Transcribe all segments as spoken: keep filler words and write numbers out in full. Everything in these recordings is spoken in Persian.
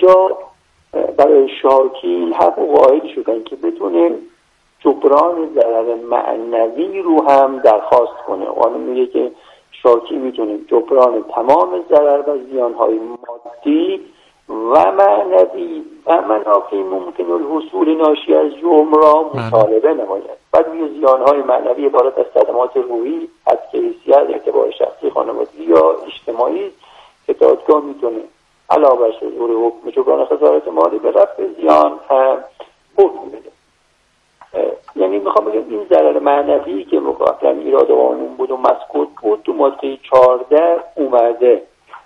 اینجا برای شاکی این حق قائل شدن که بتونه جبران ضرر معنوی رو هم درخواست کنه. قانون میگه که شاکی میتونه جبران تمام ضرر و زیانهای مادی و معنوی و منافع ممکن الحصول ناشی از جرم را مطالبه نماید. بعد میگه زیانهای معنوی عبارت از صدمات روحی، از حیثیت، اعتبار شخصی، خانوادگی یا اجتماعی که دادگاه میتونه علاوه بر صدور حکم جبران خسارت مالی به رفع زیان هم حکم بده. یعنی میخوام بگم این ضرر معنوی که قبلا ایراد قانون بود و مسکوت بود تو ماده چهارده اومده،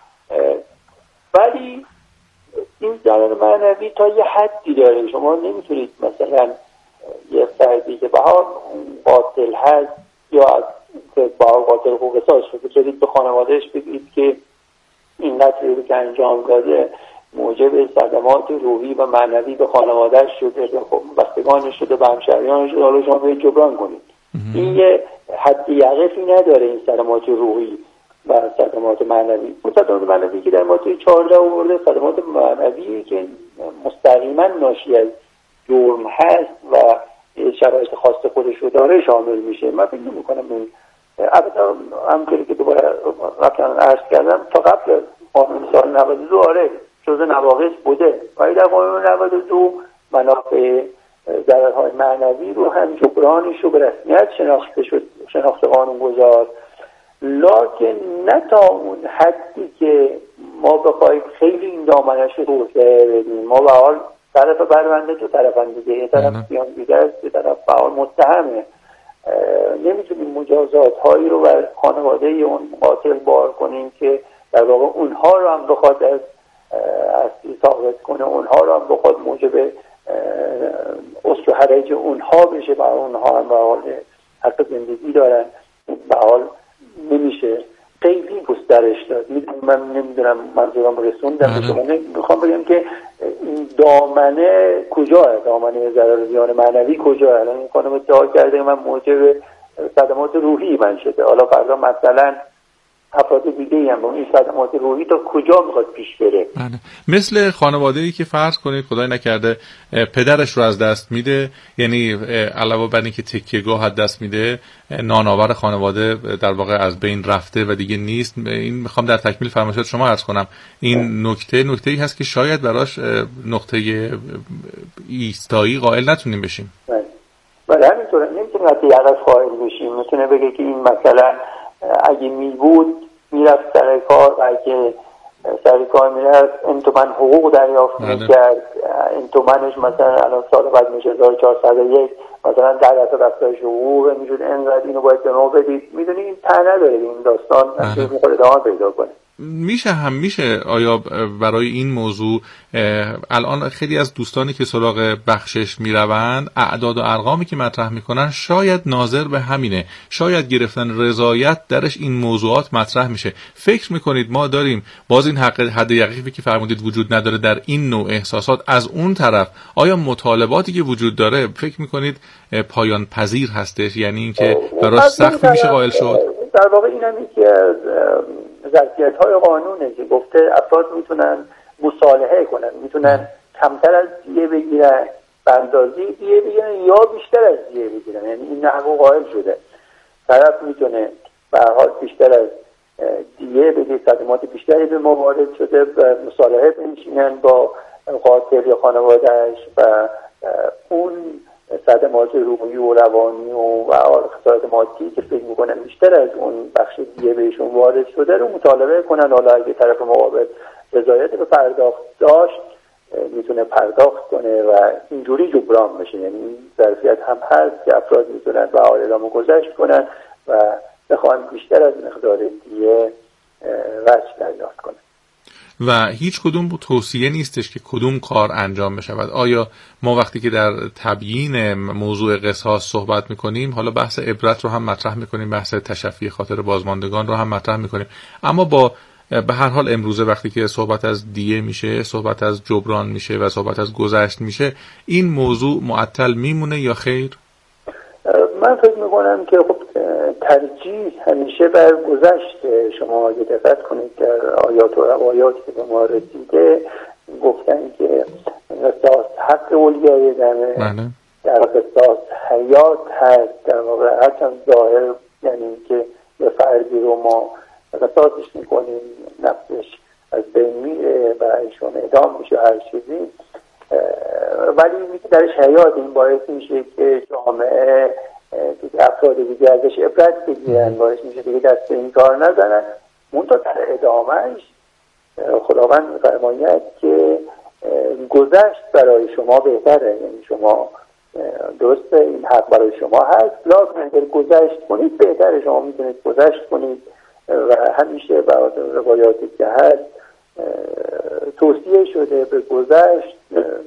ولی این ضرر معنوی تا یه حدی داره. شما نمیتونید مثلا یه فردی که بهار قاتل هست یا از بهار قاتل حقوق قصاص شده برید به خانوادهش بگید که این قتلی که انجام داده موجب صدمات روحی و معنوی به خانوادهش شده، بستگانش شده، به همشهریانش شده، حالا شما باید جبران کنید. این یه حد یقفی نداره این صدمات روحی و صدمات معنوی. اون صدمات معنوی که در ماده چهارده آورده صدمات معنوی که مستقیما ناشی از جرم هست و شرایط خاص خودش رو داره شامل میشه. من فکر نمی‌کنم این البته همونطوری که دوباره قبلا عرض کردم تا قبل قانون سال نود و دو آره جزء نواقص بوده، ولی در قانون نود و دو منافع ضررهای معنوی رو هم جبرانش رو به رسمیت شناخته شد، شناخت قانونگذار، لکن نه تا اون حدی که ما بخوایم خیلی این دامنش رو توسعه بدیم. ما به حال طرف پرونده تو طرف دیگه، یه طرف بیان دیگه است، یه طرف به حال متهمه. نمیتونیم مجازات هایی رو بر خانواده اون قاتل بار کنیم که در واقع اونها رو هم بخواد از اصلی ثابت کنه، اونها رو هم بخواد موجب اصل و حرج اونها بشه، برای اونها هم به حال حق زندگی دارن. به حال نمیشه خیلی گسترش داد. من نمیدونم منظورم رسوندم به شما. میخوام بگم که این دامنه کجاه؟ دامنه ضرر زیان معنوی کجاه؟ الان این خانم ادعا کرده من موجب صدمات روحی من شده، حالا فردا مثلا افراد دیگه هم با این صدمات روحی تا کجا میخواد پیش بره؟ بله. مثل خانواده‌ای که فرض کنید خدای نکرده پدرش رو از دست میده، یعنی علاوه بر اینکه تکیه‌گاه از دست میده، نانآور خانواده در واقع از بین رفته و دیگه نیست. این میخوام در تکمیل فرمایشات شما عرض کنم این نکته نکته‌ای هست که شاید براش نقطه ایستایی قائل نتونیم بشیم. بله. ولی همینطوره نمیتونیم حتی یقف قائل بشیم. میتونه بگه که این مثلا اگه می بود میرفت سر کار، اگه سر کار میرفت این تومن حقوق دریافت میکرد، این تومنش مثلا الان سال بعد میشه هزار و چهارصد و یک، مثلا در درصد افزایش حقوق میشد، اینقدر اینو باید به ما بدید. میدونی این ته نداره این داستان میخواد ادامه پیدا کنه. میشه هم میشه آیا برای این موضوع الان خیلی از دوستانی که سراغ بخشش میروند اعداد و ارقامی که مطرح میکنن شاید ناظر به همینه، شاید گرفتن رضایت درش این موضوعات مطرح میشه. فکر میکنید ما داریم باز این حق حد یقینی که فرمودید وجود نداره در این نوع احساسات، از اون طرف آیا مطالباتی که وجود داره فکر میکنید پایان پذیر هستش؟ یعنی اینکه براش سخت میشه قائل شد؟ در واقع این هم که ظرفیت‌های قانونه که گفته افراد میتونن مصالحه کنن، میتونن کمتر از دیه بگیرن، به اندازه دیه بگیرن یا بیشتر از دیه بگیرن. یعنی این حق قائل شده. طرف میتونه به هر حال بیشتر از دیه بگیره، صدمات بیشتری به ما وارد شده و مصالحه بنشینن با قاتل یا خانواده‌اش و اون صدمات روحی و روانی و خسارت مادی که فکر میکنن بیشتر از اون بخش دیگه بهشون وارد شده رو مطالبه کنن. حالا اگه طرف مقابل رضایت به پرداخت داشت میتونه پرداخت کنه و اینجوری جبران بشه. یعنی این ظرفیت هم هست که افراد میتونن به حال اعلام گذشت کنن و بخوان بیشتر از مقدار دیگه وجه دریافت کنن. و هیچ کدوم توصیه نیستش که کدوم کار انجام بشود. آیا ما وقتی که در تبیین موضوع قصاص صحبت میکنیم، حالا بحث عبرت رو هم مطرح میکنیم، بحث تشفی خاطر بازماندگان رو هم مطرح میکنیم، اما با به هر حال امروزه وقتی که صحبت از دیه میشه، صحبت از جبران میشه و صحبت از گذشت میشه، این موضوع معطل میمونه یا خیر؟ من فکر میکنم که خب ترجیح همیشه بر گذشت. شما اگه دقت کنید در آیات و روایاتی که به ما رسیده گفتن حق اولیای دمه در قصاص حیات هست. در واقع هرچند ظاهر یعنی که یه فردی رو ما قصاصش میکنیم، نفسش از بین میره و ایشون اعدام میشه هر چیزی، ولی میگه درش حیات، این باعث میشه که جامعه دیگه افراد دیگه ازش عبرت بگیرن، باعث میشه دیگه دست این کار نزنن. منتها در ادامهش خداوند میفرماید که گذشت برای شما بهتره، یعنی شما درسته این حق برای شما هست، لازم اگر گذشت کنید بهتره، شما میتونید گذشت کنید و همیشه بعد روایاتی که هست توصیه شده به گذشت.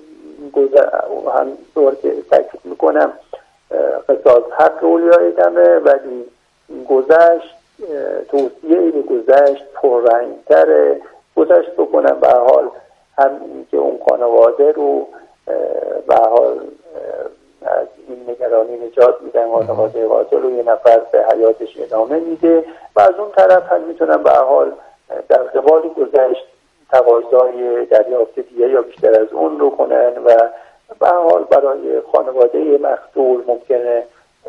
هم طور که تاکید میکنم قصاص حق اولیای دمه، ولی گذشت توصیه به گذشت پررنگ‌تره. گذشت بکنم به حال هم که اون خانواده رو به حال از این نگرانی نجات میدن، خانواده قاتل رو یه نفر به حیاتش ادامه میده و از اون طرف هم میتونن به حال در قبال گذشت تقاضای دریافت دیه یا بیشتر از اون رو کنن و به حال برای خانواده مقتول ممکنه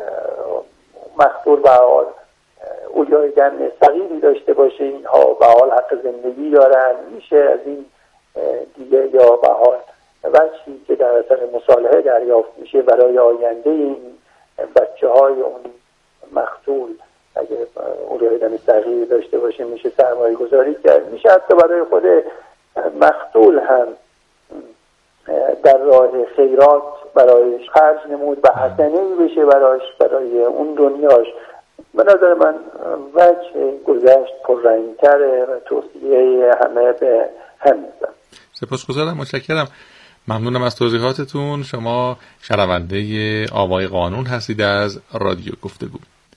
مقتول به حال اولیای دم صغیری داشته باشه، اینها به حال حق زندگی دارن، میشه از این دیگه یا به حال وجهی که در اثر مصالحه دریافت میشه برای آینده این بچه های اون مقتول اگه اولیای دم صغیری داشته باشه میشه سرمایه گذاری کرد. میشه حتی برای خود مقتول هم در راه خیرات برایش خرج نمود و حسنه‌ای بشه برایش برای اون دنیاش. به نظر من وجه گذشت پررنگ‌تره و توصیه همه به هم می‌زنم. سپاسگزارم، متشکرم، ممنونم از توضیحاتتون. شما شنونده آوای قانون هستید از رادیو گفتگو.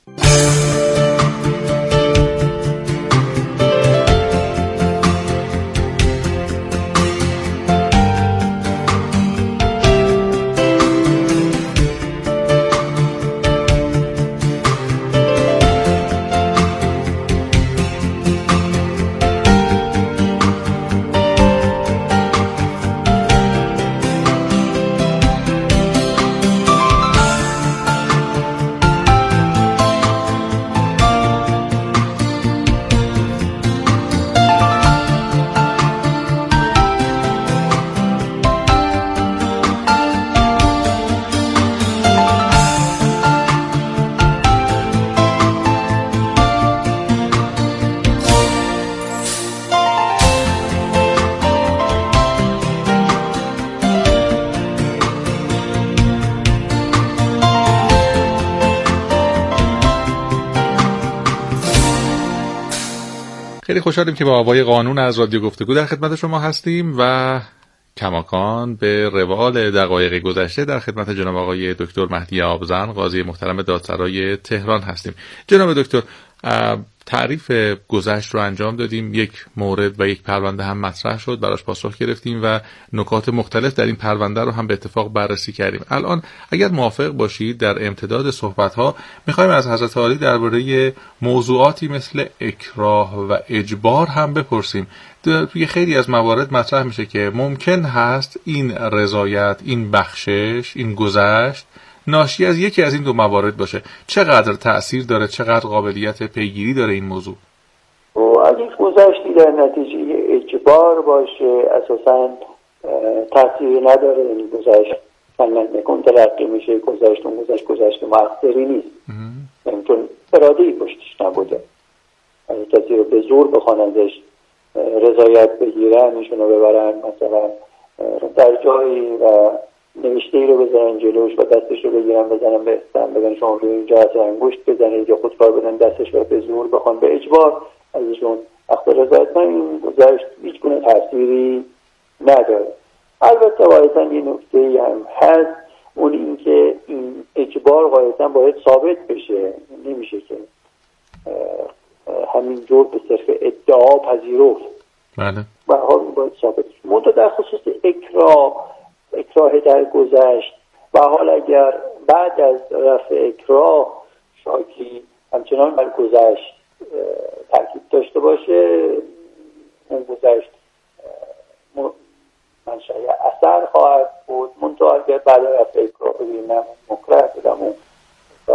خیلی خوشحالیم که با آوای قانون از رادیو گفتگو در خدمت شما هستیم و کماکان به روال دقایق گذشته در خدمت جناب آقای دکتر مهدی آبزن، قاضی محترم دادسرای تهران هستیم. جناب دکتر، تعریف گذشت رو انجام دادیم، یک مورد و یک پرونده هم مطرح شد، براش پاسخ گرفتیم و نکات مختلف در این پرونده رو هم به اتفاق بررسی کردیم. الان اگر موافق باشید در امتداد صحبت‌ها می‌خوایم از حضرت عالی درباره موضوعاتی مثل اکراه و اجبار هم بپرسیم. توی خیلی از موارد مطرح میشه که ممکن هست این رضایت، این بخشش، این گذشت ناشی از یکی از این دو موارد باشه. چقدر تأثیر داره، چقدر قابلیت پیگیری داره این موضوع؟ و اگه گذشتی در نتیجه اجبار باشه اساساً تأثیری نداره، این گذشت فنن نکن تلقی میشه، گذشت اون گذشت گذشت مؤثری نیست، یعنی چون اراده‌ای پشتش نبوده. اگه کسی رو به زور بخوان ازش رضایت بگیرن، ایشونو ببرن مثلا در جایی و نوشته ای رو بزنن جلوش و دستش رو بگیرن بزنن به استن، بگن شما روی اینجا از انگشت بزنید یا خودکار بدن دستش رو به زور بخوان به اجبار ازشون اخذ رضایت، این گذشت هیچ گونه تأثیری نداره. البته قاعدتاً یه نکته ای هم هست، اون این که این اجبار قاعدتاً باید ثابت بشه، نمیشه که همینجور به صرف ادعا پذیرفت. بله. به حال باید ثابت بشه. منتها در خصوص اکراه اکراه در گذشت و حال اگر بعد از رفع اکراه شاکی همچنان بر گذشت تاکید داشته باشه، اون گذشت منشأ اثر خواهد بود. منتها اگر بعد از فکر رو ببینم مکره بودم و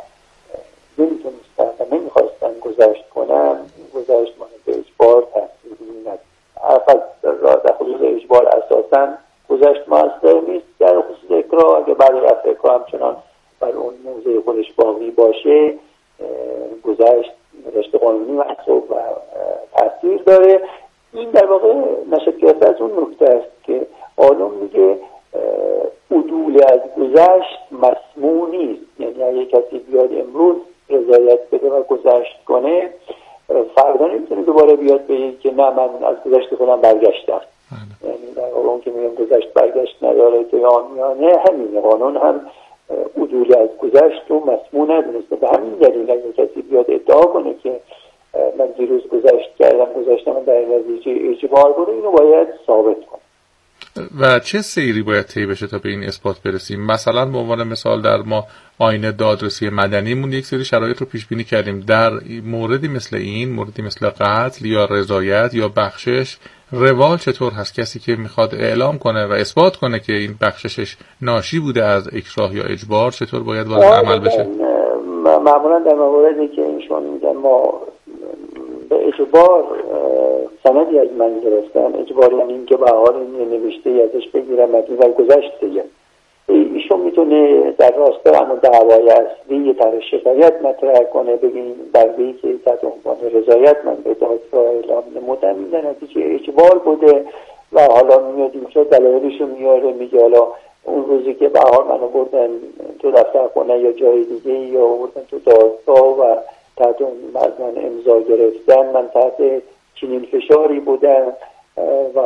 نمیتونستم و نمیخواستم گذشت کنم، گذشت من به اجبار تحصیلی ندید. حرف از در خصوص اجبار اساساً گذشت موثر نیست. در خصوص اکراه اگر بعد از فکر همچنان بر اون موضع خودش باقی باشه، گذشت رشته قانونی محسوب و تاثیر داره. این در واقع نشد گرفته از اون نکته است که قانون میگه عدول از گذشت مسموع نیست. یعنی اگه کسی بیاد امروز رضایت بده و گذشت کنه، فردا نمیتونه دوباره بیاد بگه که نه من از گذشت خودم برگشتم. یعنی در واقع اون که میگم گذشت برگشت نداره که آمیانه، همینه. قانون هم عدول از گذشت رو مسموع ندونسته. به همین دلیل اگه کسی بیاد ادعا کنه که من دیروز گذشت کردم، گذشتم من در نتیجه اجبار بوده، اینو باید ثابت کنه. و چه سیری باید طی بشه تا به این اثبات برسیم؟ مثلا به عنوان مثال در ما آیین دادرسی مدنیمون یک سری شرایط رو پیش بینی کردیم. در موردی مثل این، موردی مثل قتل یا رضایت یا بخشش، روال چطور هست؟ کسی که میخواد اعلام کنه و اثبات کنه که این بخششش ناشی بوده از اکراه یا اجبار، چطور باید وارد عمل بشه؟ معمولا در مواردی که ایشون میگن ما به اجبار سندی از من گرفتن، اجبار یعنی این که به حال این نوشته ازش بگیرم مدین و گذشت دیگه، ایشون میتونه در راستای همون دعوای اصلی یه طرح شکایت مطرح کنه، بگیم برگه‌ای که تحت عنوان رضایت من به دادگاه اعلام نمودم این در نتیجه اجبار بوده و حالا میاد اینجا دلایلشو میاره، میگه حالا اون روزی که به حال منو بردن تو دفتر خونه یا جای دیگه یا بردن تو دادگاه و تحت من امضا گرفتن، من تحت چنین فشاری بودم و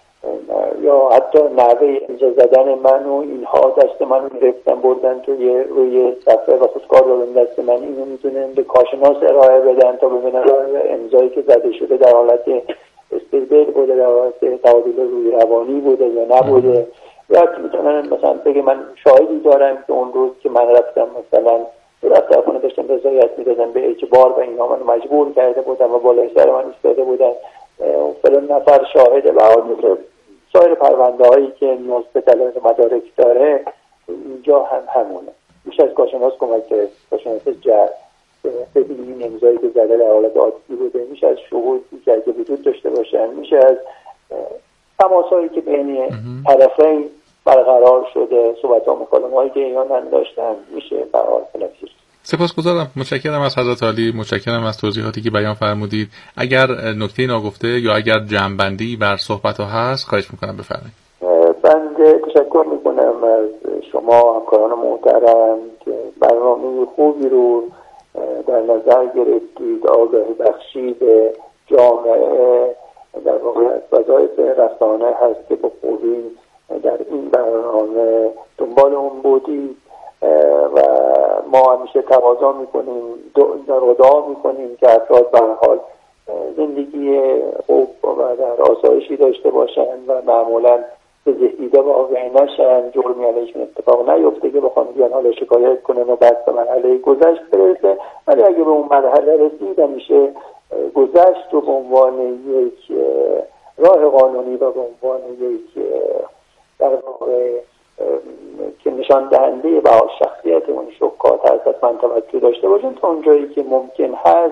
یا حتی نحوه امضا زدن من و اینها دست منو گرفتن بردن توی روی صفحه و خودکار دادن دست من، اینو میتونن به کارشناس ارائه بدن تا ببینن امضایی که زده شده در حالت استیبل بوده، در حالت تعادل روی روانی بوده یا نبوده. یا میتونن مثلا بگه من شاهدی دارم که اون روز که من رفتم مثلا تو دفتر خونه داشتم رضایت میدادم به اجبار و اینا منو مجبور کرده بودن و بالای سر من ایستاده بودن فلان نفر شاهد و حال میتونه سایر پرونده هایی که نیاز به دلایل مدارک داره اینجا هم همونه. میشه از کارشناس کمک کرد، کارشناس جرم ببینیم این امضایی که زده در حالت عادی بوده، میشه از شهودی که اگه وجود داشته باشن، میشه از تماسایی که بین طرفین برقرار شده، صحبت ها مکالمه هایی که اینا داشتن، میشه برقرار کنید. سپاسگزارم، متشکرم از حضرت عالی، متشکرم از توضیحاتی که بیان فرمودید. اگر نکته ناگفته یا اگر جمع‌بندی بر صحبت ها هست خواهش میکنم بفرمایید. بنده تشکر میکنم از شما همکاران محترم که برنامه خوبی رو در نظر گرفتید، آگاهی بخشید جامعه. در واقع وظایف رسانه هست که با خوبی در این برنامه دنبال اون بودید و ما همیشه تقاضا میکنیم، دعا میکنیم که افراد به هر حال زندگی خوب و در آسایشی داشته باشن و معمولا به زهیده واقع نشن، جرمی علیشون اتفاق نیفته که بخوان بیان حالا شکایت کنن و بعد به مرحله گذشت برسه. ولی اگه به اون مرحله رسید همیشه گذشت رو به عنوان یک راه قانونی و به عنوان یک در واقع که نشان دهنده به شخصیت اون شکات هست حتما توجه داشته باشن، تا اونجایی که ممکن هست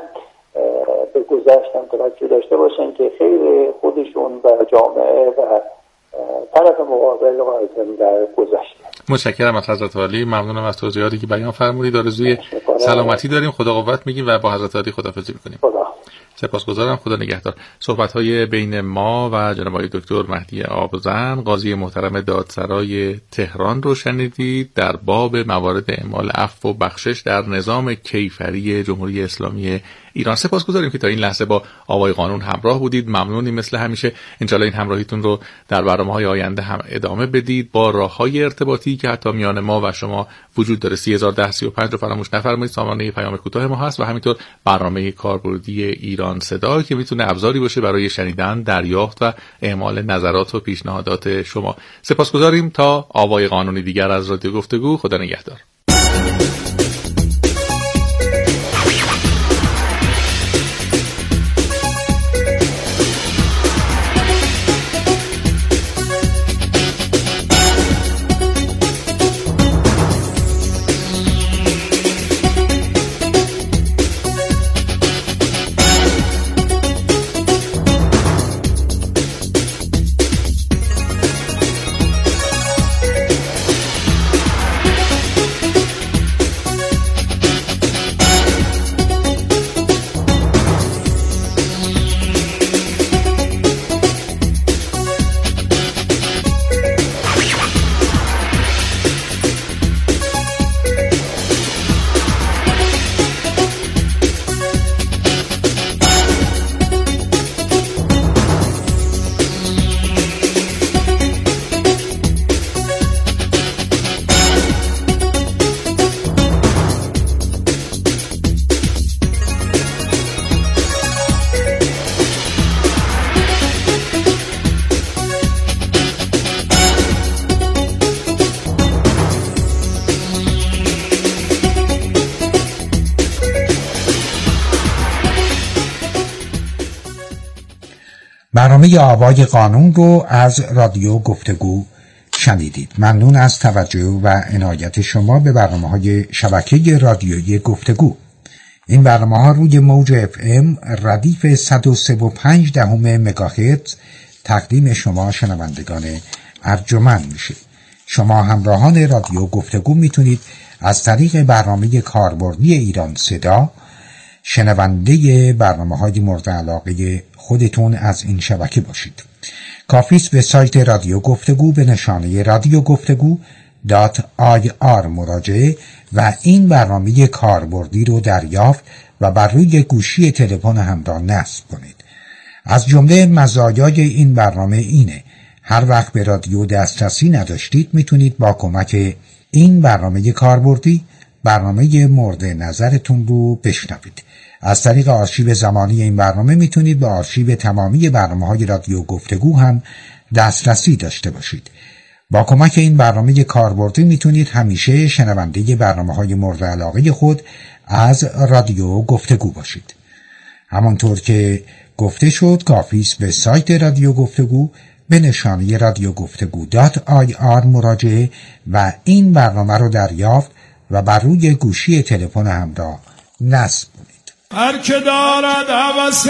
به گذشت هم توجه داشته باشن که خیر خودشون و جامعه و طرف مقابل قایتن در گذشت. متشکرم از حضرت عالی، ممنونم از توضیحاتی که بیان فرمودید. آرزوی سلامتی داریم، خدا قوت میگیم و با حضرت عالی خداحافظی میکنیم. خدا سپاسگزارم، خدا نگهدار. صحبت‌های بین ما و جناب آقای دکتر مهدی آبزن، قاضی محترم دادسرای تهران رو شنیدید در باب موارد اعمال عفو و بخشش در نظام کیفری جمهوری اسلامی ایران. سپاسگزاریم که تا این لحظه با آوای قانون همراه بودید. ممنونیم مثل همیشه. انشالله این همراهیتون رو در برنامه‌های آینده هم ادامه بدید با راه‌های ارتباطی که حتی میان ما و شما وجود داره. سه هزار و ده سی و پنج رو فراموش نفرمایید، سامانه پیام کوتاه ما هست و همینطور برنامه کاربردی ایران صدا که میتونه ابزاری باشه برای شنیدن، دریافت و اعمال نظرات و پیشنهادات شما. سپاسگزاریم. تا آوای قانونی دیگر از رادیو گفتگو، خدا نگهدار. برنامه آوای قانون رو از رادیو گفتگو شنیدید. ممنون از توجه و عنایت شما به برنامه‌های شبکه رادیویی گفتگو. این برنامه‌ها روی موج اف ام ردیف صد و سه و پنج دهم مگاهرتز تقدیم شما شنوندگان ارجمند میشه. شما همراهان رادیو گفتگو میتونید از طریق برنامه کاربردی ایران صدا شنونده برنامه‌های مورد علاقه خودتون از این شبکه باشید. کافی است به سایت رادیو گفتگو به نشانه رادیو گفتگو دات آی آر مراجعه و این برنامه کاربردی رو دریافت و بر روی گوشی تلفن همراه نصب کنید. از جمله مزایای این برنامه اینه هر وقت به رادیو دسترسی نداشتید میتونید با کمک این برنامه کاربردی برنامه مورد نظرتون رو بشنوید. از طریق آرشیو زمانی این برنامه میتونید به آرشیو تمامی برنامه‌های رادیو گفتگو هم دسترسی داشته باشید. با کمک این برنامه کاربردی میتونید همیشه شنونده برنامه‌های مورد علاقه خود از رادیو گفتگو باشید. همانطور که گفته شد کافی است به سایت رادیو گفتگو به نشانه رادیو گفتگو دات آی آر مراجعه و این برنامه رو دریافت و بر روی گوشی تلفن همراه نصب کنید. هر که دارد هوس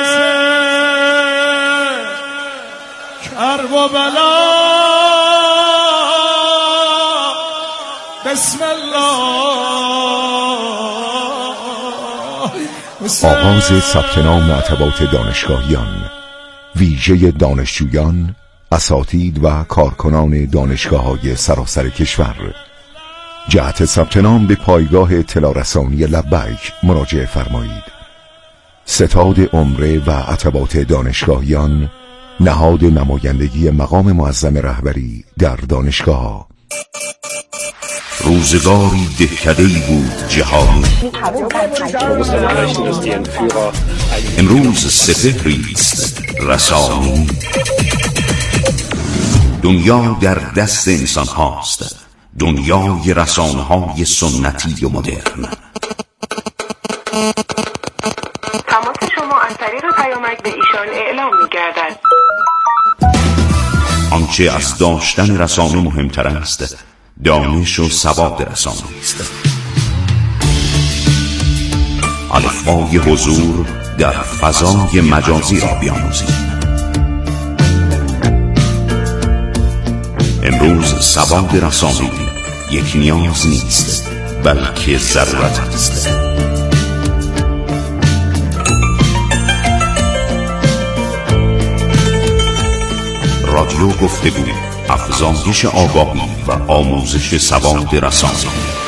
کرب و بلا بسم الله. آغاز ثبت نام اطباق دانشگاهیان، ویژه دانشجویان، اساتید و کارکنان دانشگاه‌های سراسر کشور. جهت ثبت نام به پایگاه اطلاع رسانی لبیک مراجعه فرمایید. ستاد عمره و اطباق دانشگاهیان، نهاد نمایندگی مقام معظم رهبری در دانشگاه. روزگاری دهکده‌ای بود جهانی، امروز سپهریست رسانی. دنیا در دست انسان هاست، دنیای رسانه های سنتی و مدرن. تماس شما از طریق پیامک به ایشان اعلام می گردد. آنچه از داشتن رسانه مهمتر است دانش و سواد رسانه است. الفبای حضور در فضای مجازی را بیاموزید. امروز سواد رسانه‌ای یک نیاز نیست بلکه ضرورت است. رادیو گفتگو، افزایش آگاهی و آموزش سواد رسانه‌ای.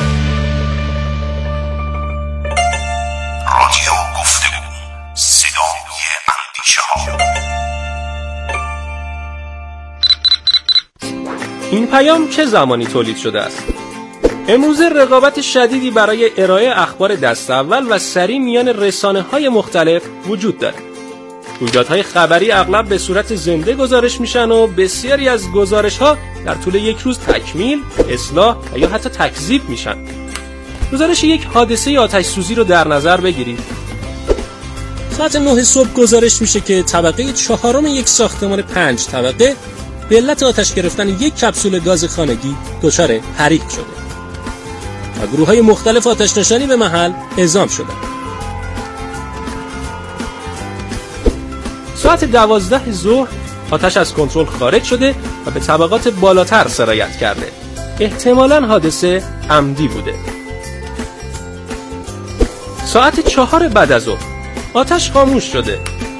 رادیو گفتگو، صدای اندیشه‌ها. این پیام چه زمانی تولید شده است؟ امروزه رقابت شدیدی برای ارائه اخبار دست اول و سریع میان رسانه‌های مختلف وجود دارد. رویدادهای خبری اغلب به صورت زنده گزارش میشن و بسیاری از گزارش‌ها در طول یک روز تکمیل، اصلاح و یا حتی تکذیب میشن. گزارش یک حادثه آتش سوزی رو در نظر بگیرید. ساعت نه صبح گزارش میشه که طبقه چهارم یک ساختمان پنج طبقه به علت آتش گرفتن یک کپسول گاز خانگی دچار حریق شده و گروه‌های مختلف آتش نشانی به محل اعزام شدند. ساعت دوازده ظهر آتش از کنترل خارج شده و به طبقات بالاتر سرایت کرده. احتمالاً حادثه عمدی بوده. ساعت چهار بعد از ظهر آتش خاموش شده.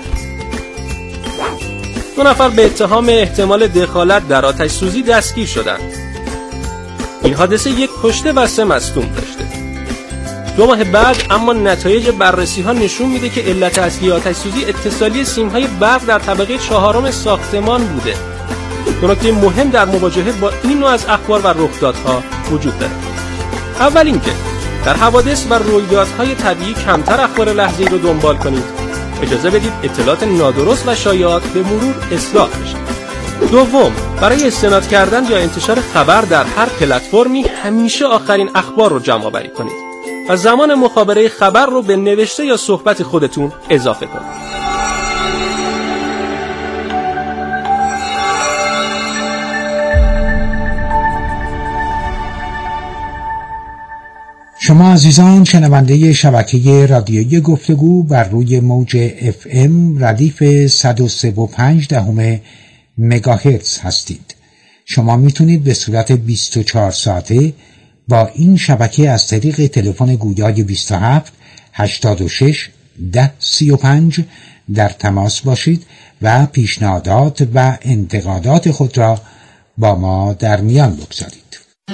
دو نفر به اتهام احتمال دخالت در آتش سوزی دستگیر شدند. این حادثه یک کشته و سه مصدوم داشته. دو ماه بعد اما نتایج بررسی ها نشون میده که علت اصلی آتش سوزی اتصالی سیم‌های برق در طبقه چهارم ساختمان بوده. دو نکته مهم در مواجهه با این نوع از اخبار و رخدادها وجود داره. اول اینکه در حوادث و رویدادهای طبیعی کمتر اخبار لحظه‌ای رو دنبال کنید. اجازه بدید اطلاعات نادرست و شایعات به مرور اصلاح بشه. دوم، برای استناد کردن یا انتشار خبر در هر پلتفرمی همیشه آخرین اخبار رو جمع آوری کنید و زمان مخابره خبر رو به نوشته یا صحبت خودتون اضافه کنید. شما عزیزان شنونده شبکه رادیویی گفتگو بر روی موج اف ام ردیف صد و سه و پنج دهم مگاهرتز هستید. شما میتونید به صورت بیست و چهار ساعته با این شبکه از طریق تلفن گویای بیست و هفت هشتاد و شش ده سی و پنج در تماس باشید و پیشنهادات و انتقادات خود را با ما در میان بگذارید.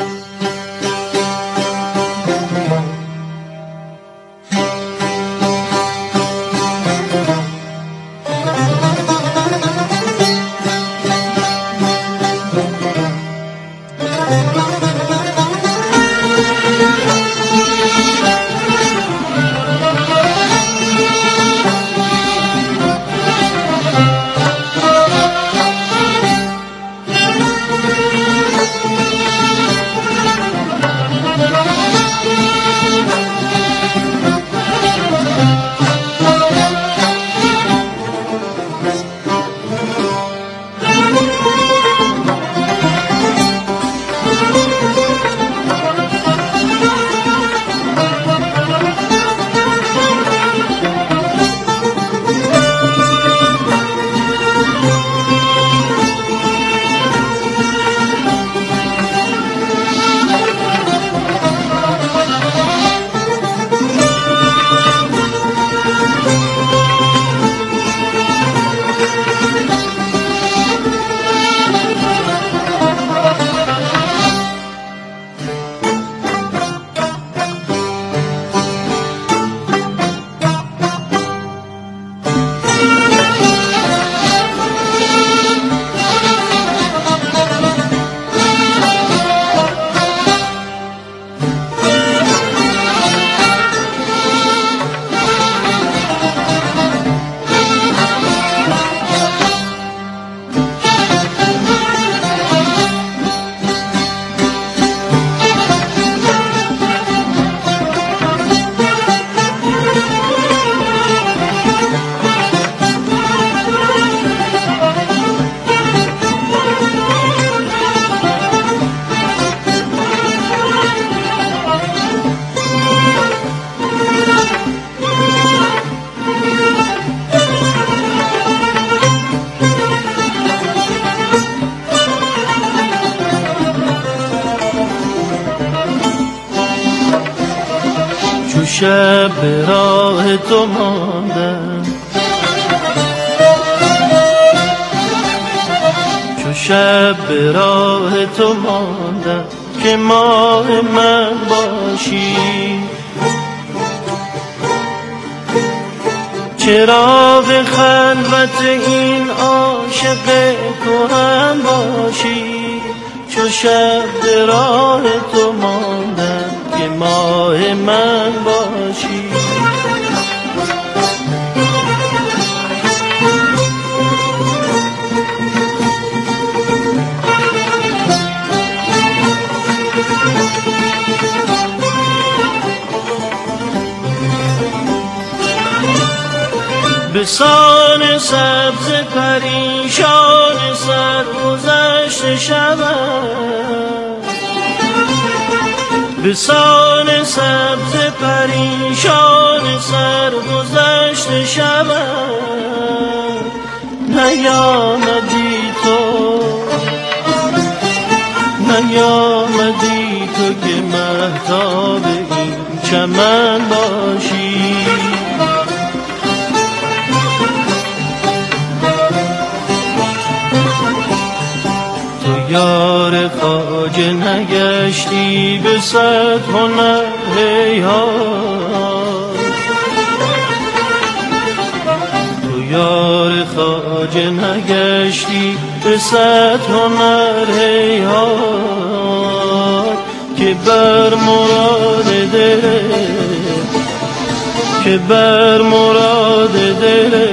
شب به راه تو ماندم، چو شب به راه تو ماندم که ماه من باشی، چراغ خلوت این عاشق کهن باشی، چو شب به راه تو ماندم که ماه من باشی. به سان سبز پریشان سرگذشت شبم، به سان سبز پریشان سرگذشت شبم، نیامدی تو نیامدی تو که مهتاب این چمن باشی. یار خواجه نگشتی به صد هنر هیهات، تو یار خواجه نگشتی به صد هنر هیهات، که بر مراد دل که بر مراد دل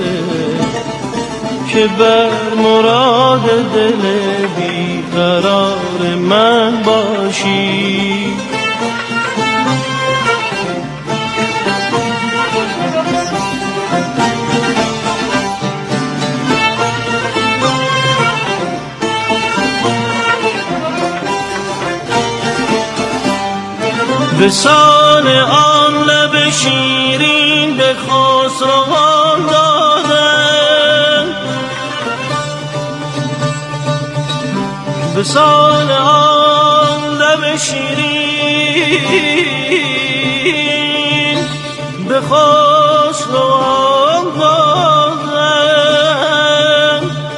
که بر مراد دل بیقرار من باشی. به سال آن لب شیرین به خسروان دادن، به سال آن لب شیرین به خسروان دادن.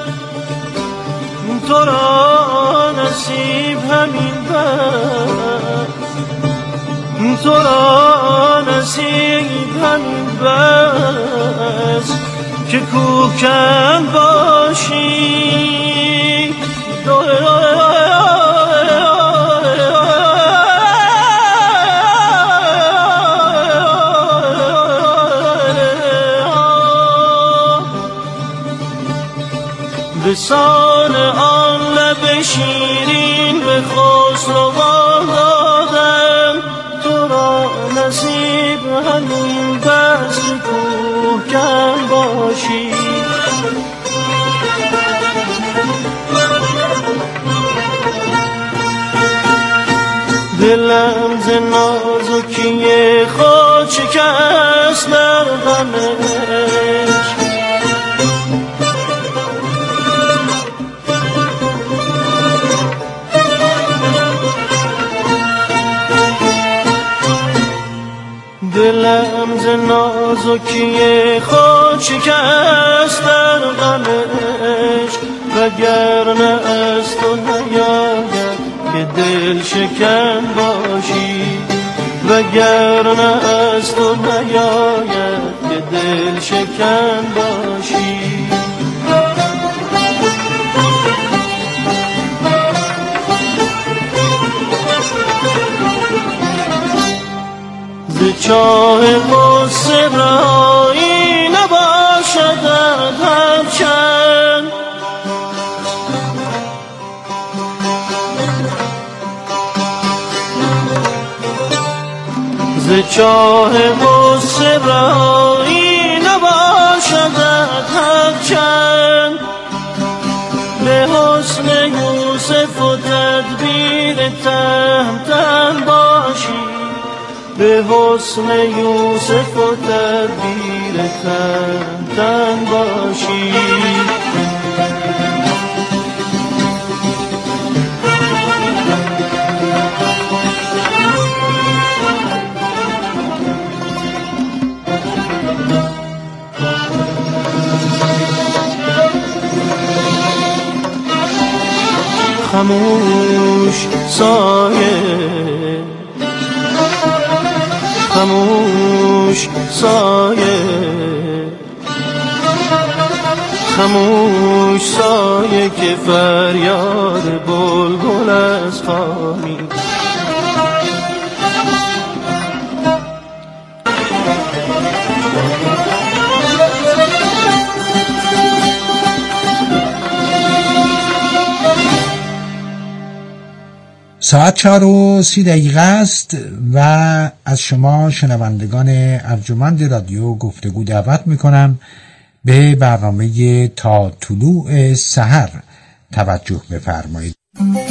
تو را نصیب همین بس، تو را نصیب همین بس که کوکن باشی. به سال آن لب شیرین به خسروان دادم، تو را نصیب همین بس که کوهکن باشی. دلم ز نازکی خود شکست در غم عشق، دلم ز نازکی خود شکست در غم عشق، وگرنه از تو نیاید که دل شکن باشی، وگرنه از تو نیاید که دل شکن باشی. ز چاه غصه رهایی نباشد هرچند، ز چاه غصه رهایی نباشد هرچند، به حسن یوسف و تدبیر تهمتن باشی، به حسن یوسف و تدبیر تهمتن باشی. خاموش سایه، خاموش سایه، خاموش سایه که فریاد بلبل از خامی. ساعت چهار و سی دقیقه است و از شما شنوندگان ارجمند رادیو گفتگو دعوت میکنم به برنامه تا طلوع سحر توجه بفرمایید.